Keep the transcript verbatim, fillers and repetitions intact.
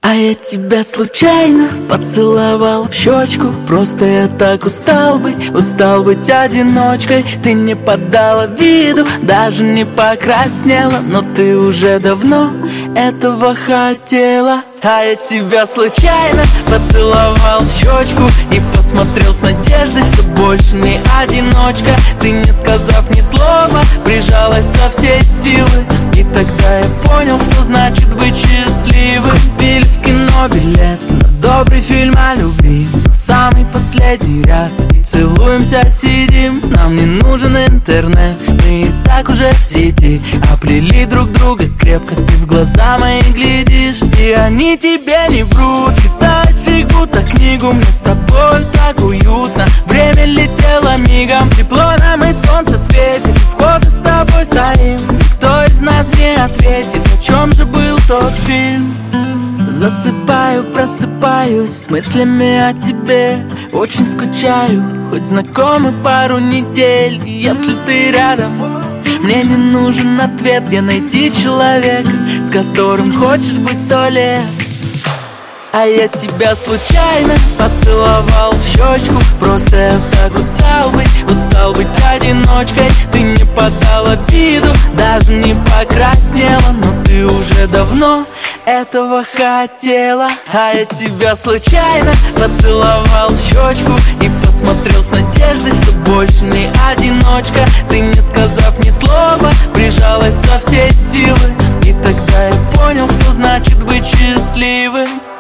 А я тебя случайно поцеловал в щечку. Просто я так устал быть, устал быть одиночкой. Ты не подала виду, даже не покраснела, но ты уже давно этого хотела. А я тебя случайно поцеловал в щечку и посмотрел с надеждой, что больше не одиночка. Ты, не сказав ни слова, прижалась со всей силы. И тогда я понял, что значит быть счастливым. Купили в кино билет на добрый фильм о любви, на самый последний ряд, и целуемся, сидим. Нам не нужен интернет, мы и так уже в сети. Оплели друг друга крепко, ты в глаза мои глядишь, и они тебе не врут. Читаешь их будто книгу, мне с тобой так уютно. Время летело мигом, тепло нам и солнце светит. У входа с тобой стоим, никто из нас не ответит, о чем же был тот фильм. Засыпаю, просыпаюсь с мыслями о тебе. Очень скучаю, хоть знакомы пару недель. И если ты рядом, мне не нужен ответ. Где найти человека, с которым хочешь быть сто лет? А я тебя случайно поцеловал в щечку. Просто я так устал быть, устал быть одиночкой. Ты не подала виду, даже не покраснела, но ты уже давно этого хотела. А я тебя случайно поцеловал в щечку и посмотрел с надеждой, что больше не одиночка. Ты, не сказав ни слова, прижалась со всей силы. И тогда я понял, что значит быть счастливым.